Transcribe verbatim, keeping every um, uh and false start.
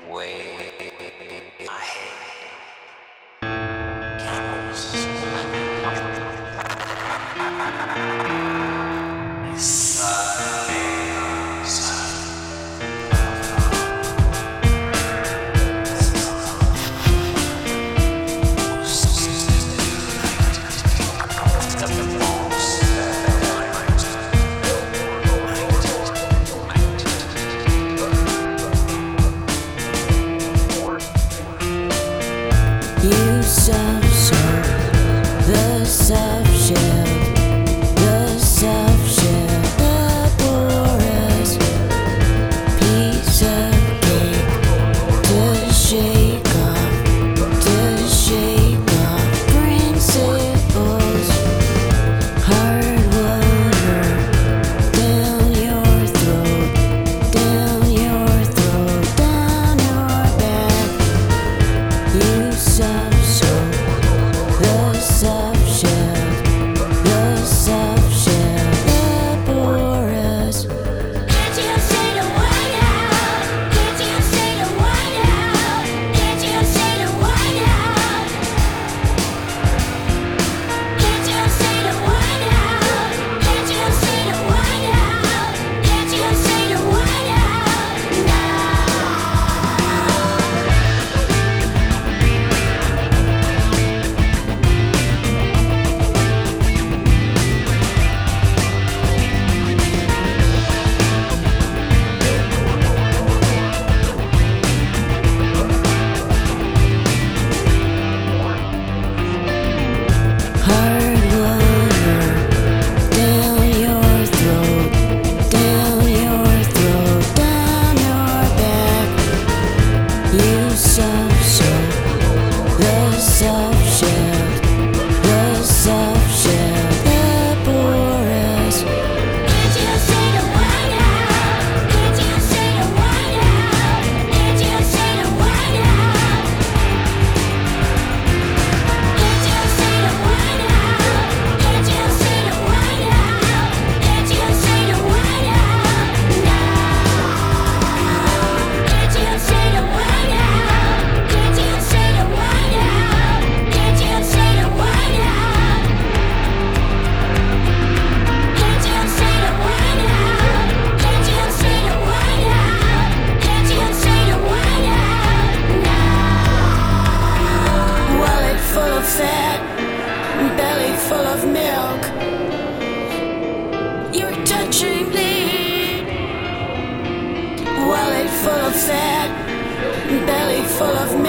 way my head. You self-sold, the self-shield, the self-shield, the porous piece of cake to shake off, to shake off principles, hard water down your throat, down your throat, down your back. You self-sold, the self-shield, the self-shield, the porous. Can't you say the word out? Can't you say the word out? Can't you say the word out? Can't you say the word out? Can't you say the word out? Can't you say the word out now? Hard water down your throat, down your throat, down your back. You self-sold, the self-shield, the self-shield, the porous. Can't you say the word out? Can't you say the word out? Can't you say the word out? Can't you say the word out? Can't you say the word out? Can't you say the word out now? Can't you say the word out? Can't you say the word out? Can't you say the word out? Can't you say the word out? Can't you say the word out? Can't you say the word out now? Wallet full of fat, belly full of milk. You're touching me. Wallet full of fat, belly full of milk.